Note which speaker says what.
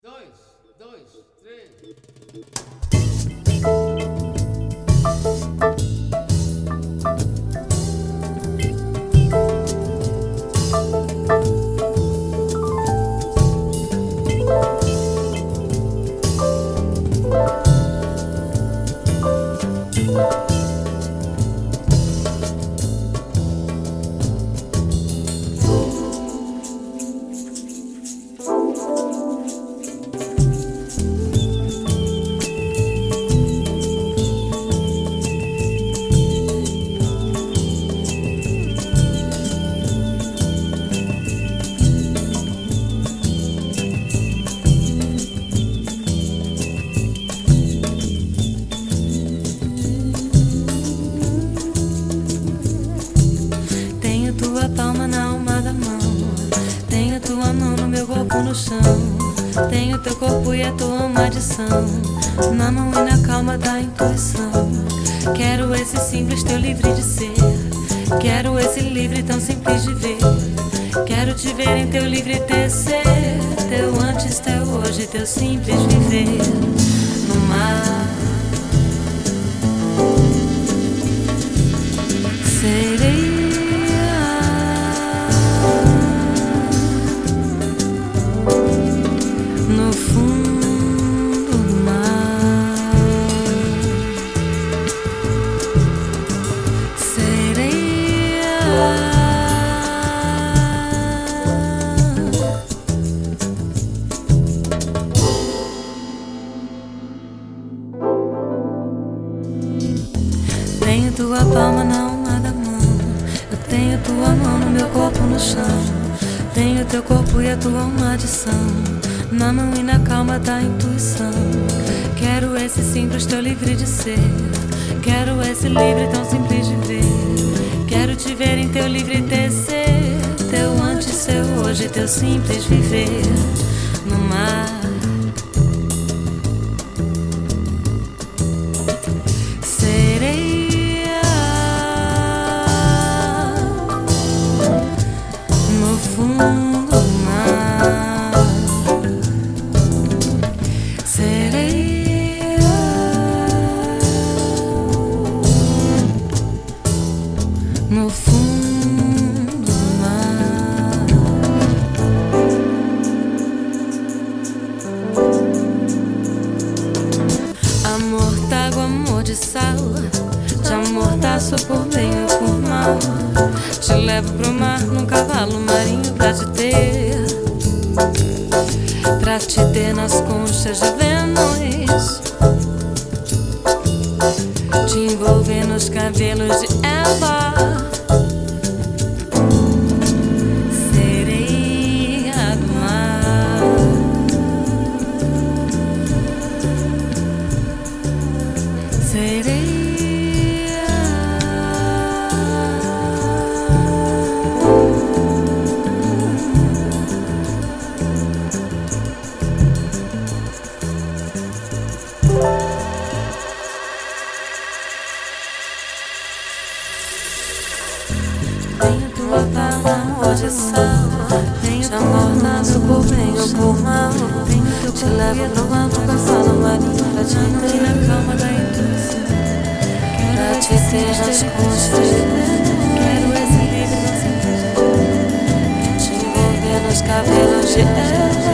Speaker 1: dois, três.
Speaker 2: Tenho teu corpo e a tua alma adição, na mão e na calma da intuição. Quero esse simples teu livre de ser, quero esse livre tão simples de ver. Quero te ver em teu livre tecer, teu antes, teu hoje, teu simples viver no mar. Serei no fundo do mar, sereia. Tenho tua palma na alma da mão, eu tenho tua mão no meu corpo no chão. Tenho teu corpo e a tua alma adição, na mão e na calma da intuição. Quero esse simples teu livre de ser, quero esse livre tão simples de ver. Quero te ver em teu livre tecer, teu antes, teu hoje, teu simples viver no mar. Sereia no fundo do mar, sereia no fundo do mar. Amor d'água, amor de sal, de amortaço por bem ou por mal. Te levo pro mar num cavalo marinho pra te ter nas conchas de Vênus, te envolver nos cabelos de Eva. Sereia do mar, sereia. Tenho tua palma, hoje sal, tenho teu amortaço por bem ou por mal. Te levo pro mar no cavalo marinho pra te ter na calma da intuição. Pra te ter nas conchas, quero esse livre tão simples, te envolver nos cabelos de Eva.